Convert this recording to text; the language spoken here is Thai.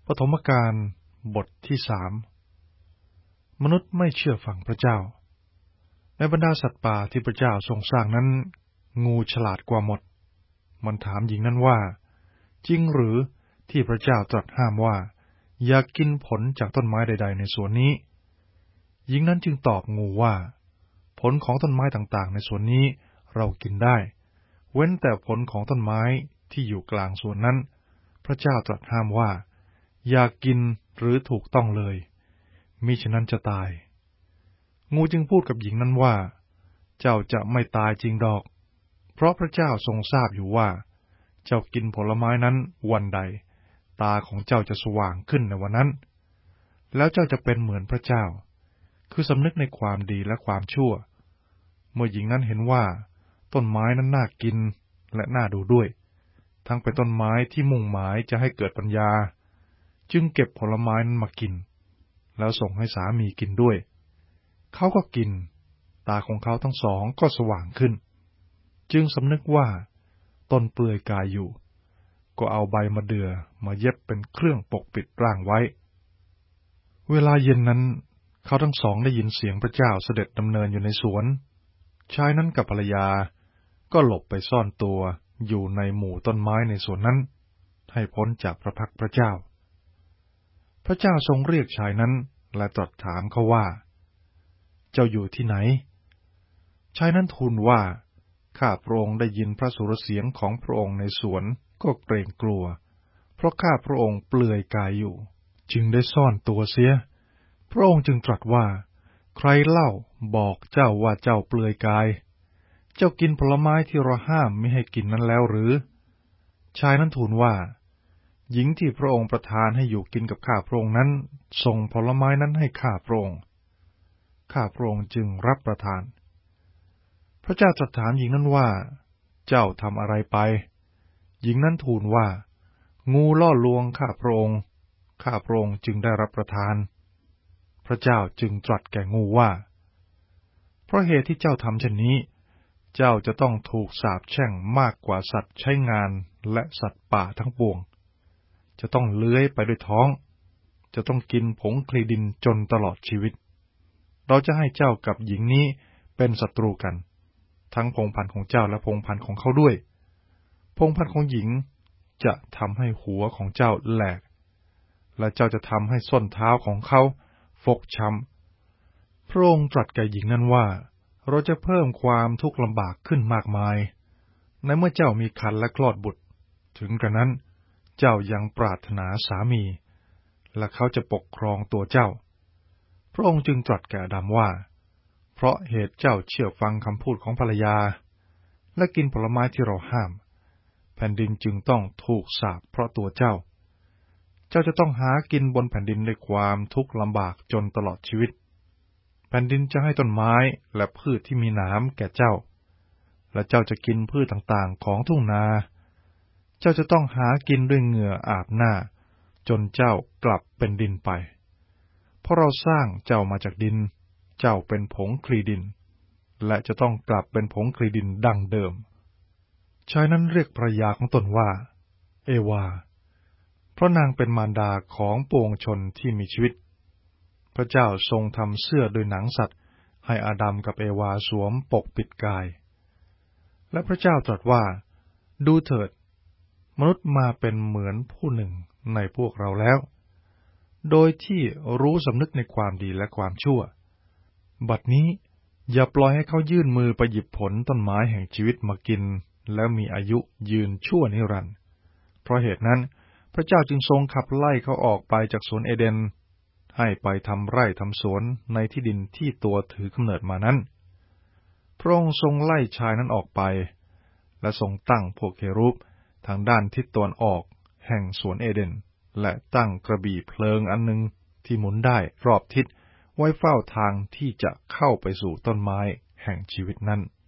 ปฐมกาลบทที่3มนุษย์ไม่เชื่อฟังพระเจ้าในบรรดาสัตว์ป่าที่พระเจ้าทรงสร้างนั้นงูฉลาดกว่าหมดมันถามหญิงนั้นว่าจริงหรือที่พระเจ้าตรัสห้ามว่าอย่ากินผลจากต้นไม้ใดๆในสวนนี้หญิงนั้นจึงตอบงูว่าผลของต้นไม้ต่างๆในสวนนี้เรากินได้เว้นแต่ผลของต้นไม้ที่อยู่กลางสวนนั้นพระเจ้าตรัสห้ามว่าอย่ากินหรือถูกต้องเลยมิฉะนั้นจะตายงูจึงพูดกับหญิงนั้นว่าเจ้าจะไม่ตายจริงดอกเพราะพระเจ้าทรงทราบอยู่ว่าเจ้ากินผลไม้นั้นวันใดตาของเจ้าจะสว่างขึ้นในวันนั้นแล้วเจ้าจะเป็นเหมือนพระเจ้าคือสำนึกในความดีและความชั่วเมื่อหญิงนั้นเห็นว่าต้นไม้นั้นน่ากินและน่าดูด้วยทั้งเป็นต้นไม้ที่มุ่งหมายจะให้เกิดปัญญาจึงเก็บผลไม้นั้นมากินแล้วส่งให้สามีกินด้วยเขาก็กินตาของเขาทั้งสองก็สว่างขึ้นจึงสำนึกว่าตนเปลือยกายอยู่ก็เอาใบมะเดื่อมาเย็บเป็นเครื่องปกปิดร่างไว้เวลาเย็นนั้นเขาทั้งสองได้ยินเสียงพระเจ้าเสด็จดำเนินอยู่ในสวนชายนั้นกับภรรยาก็หลบไปซ่อนตัวอยู่ในหมู่ต้นไม้ในสวนนั้นให้พ้นจากพระพักพระเจ้าพระเจ้าทรงเรียกชายนั้นและตรัสถามเขาว่าเจ้าอยู่ที่ไหนชายนั้นทูลว่าข้าพระองค์ได้ยินพระสุรเสียงของพระองค์ในสวนก็เกรงกลัวเพราะข้าพระองค์เปลือยกายอยู่จึงได้ซ่อนตัวเสียพระองค์จึงตรัสว่าใครเล่าบอกเจ้าว่าเจ้าเปลือยกายเจ้ากินผลไม้ที่เราห้ามไม่ให้กินนั้นแล้วหรือชายนั้นทูลว่าหญิงที่พระองค์ประทานให้อยู่กินกับข้าพระองค์นั้นส่งผลไม้นั้นให้ข้าพระองค์ข้าพระองค์จึงรับประทานพระเจ้าตรัสถามหญิงนั้นว่าเจ้าทำอะไรไปหญิงนั้นทูลว่างูล่อลวงข้าพระองค์ข้าพระองค์จึงได้รับประทานพระเจ้าจึงตรัสแก่งูว่าเพราะเหตุที่เจ้าทำเช่นนี้เจ้าจะต้องถูกสาปแช่งมากกว่าสัตว์ใช้งานและสัตว์ป่าทั้งปวงจะต้องเลื้อยไปด้วยท้องจะต้องกินผงคลีดินจนตลอดชีวิตเราจะให้เจ้ากับหญิงนี้เป็นศัตรูกันทั้งพงศ์พันธุ์ของเจ้าและพงศ์พันธุ์ของเขาด้วยพงศ์พันธุ์ของหญิงจะทำให้หัวของเจ้าแหลกและเจ้าจะทำให้ส้นเท้าของเขาฟกช้ำพระองค์ตรัสแก่หญิงนั้นว่าเราจะเพิ่มความทุกข์ลำบากขึ้นมากมายในเมื่อเจ้ามีครรภ์และคลอดบุตรถึงกระนั้นเจ้ายังปรารถนาสามีและเขาจะปกครองตัวเจ้าพระองค์จึงตรัสแก่อาดัมว่าเพราะเหตุเจ้าเชื่อฟังคำพูดของภรรยาและกินผลไม้ที่เราห้ามแผ่นดินจึงต้องถูกสาปเพราะตัวเจ้าจะต้องหากินบนแผ่นดินด้วยความทุกข์ลำบากจนตลอดชีวิตแผ่นดินจะให้ต้นไม้และพืชที่มีหนามแก่เจ้าและเจ้าจะกินพืชต่างๆของทุ่งนาเจ้าจะต้องหากินด้วยเหงื่ออาบหน้าจนเจ้ากลับเป็นดินไปเพราะเราสร้างเจ้ามาจากดินเจ้าเป็นผงคลีดินและจะต้องกลับเป็นผงคลีดินดังเดิมชายนั้นเรียกภรรยาของตนว่าเอวาเพราะนางเป็นมารดาของปวงชนที่มีชีวิตพระเจ้าทรงทำเสื้อโดยหนังสัตว์ให้อาดัมกับเอวาสวมปกปิดกายและพระเจ้าตรัสว่าดูเถิดมนุษย์มาเป็นเหมือนผู้หนึ่งในพวกเราแล้วโดยที่รู้สำนึกในความดีและความชั่วบัดนี้อย่าปล่อยให้เขายื่นมือไปหยิบผลต้นไม้แห่งชีวิตมากินแล้วมีอายุยืนชั่วนิรันดร์เพราะเหตุนั้นพระเจ้าจึงทรงขับไล่เขาออกไปจากสวนเอเดนให้ไปทำไร่ทำสวนในที่ดินที่ตัวถือกำเนิดมานั้นพระองค์ทรงไล่ชายนั้นออกไปและทรงตั้งพวกเครูบทางด้านทิศตะวันออกแห่งสวนเอเดนและตั้งกระบี่เพลิงอันหนึ่งที่หมุนได้รอบทิศไว้เฝ้าทางที่จะเข้าไปสู่ต้นไม้แห่งชีวิตนั้น